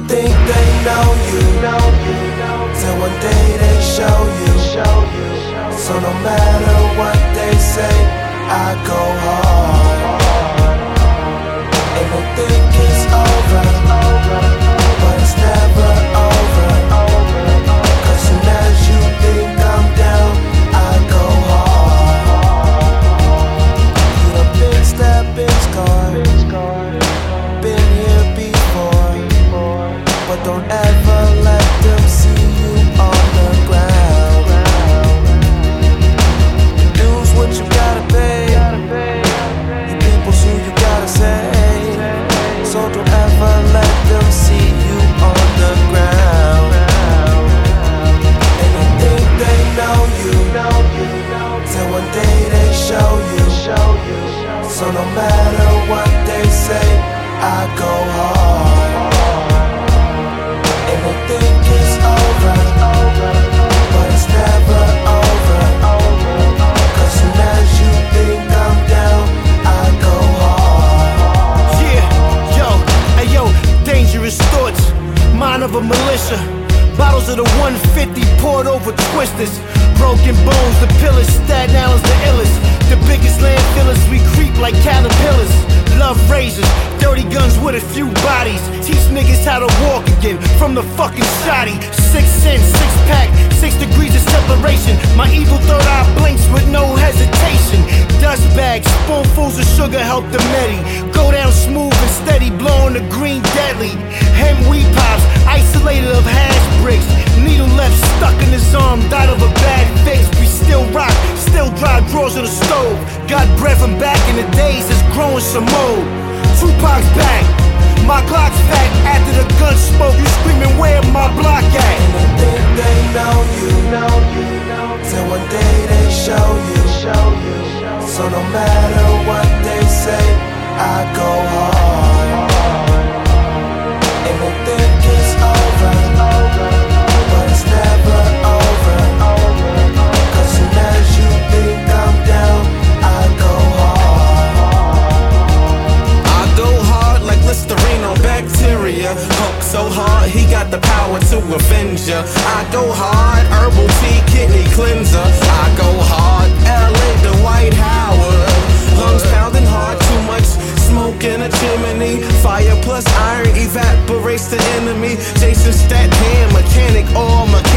think they know you, till one day they show you. So no matter what they say, I go hard. And they think it's over, but it's never over. Cause soon as you think I'm down, I go hard. You done been stabbed, been scarred, been here before, but don't ever let them see you on the ground. Du's what you gotta pay, you people's who you gotta say. So don't ever let them see you on the ground. And they think they know you, till one day they show you. So no matter what they say, I go hard. And they think it's over, but it's never over. Cause soon as you think I'm down, I go hard. Yeah, yo, hey yo, dangerous thoughts, mind of a militia. Bottles of the 150 poured over twisters. Broken bones, the pillars, Staten Island's the illest. The biggest landfillers, we creep like caterpillars. Love razors, dirty guns with a few bodies. Teach niggas how to walk again from the fucking shoddy. 6 cents, 6-pack, 6 degrees of separation. My evil third eye blinks with no hesitation. Dust bags, spoonfuls of sugar help the medi. Go down smooth and steady, blowing the green deadly. Hem weed pops, isolated of hash bricks. Needle left stuck in his arm, died of a bad fix. We still rock, still dry drawers of the stove. Got bread from back in the days, it's growing some mold. Tupac's back, my Glock's fat. After the gun smoke, you screaming, where my block at? And they think they know you, till one day they show you. So no matter what they say, I go hard. And they think it's over, but it's never over. Cause soon as you think I'm down, I go hard. I go hard like Listerine on bacteria. Hulk so hard, he got the power to avenge ya. I go hard, herbal tea, kidney cleanser. I go hard, LA to White Howard. Lungs pounding hard, too much smoke in a chimney. Fire plus iron evaporates the enemy. Jason Statham, mechanic, all mechanic.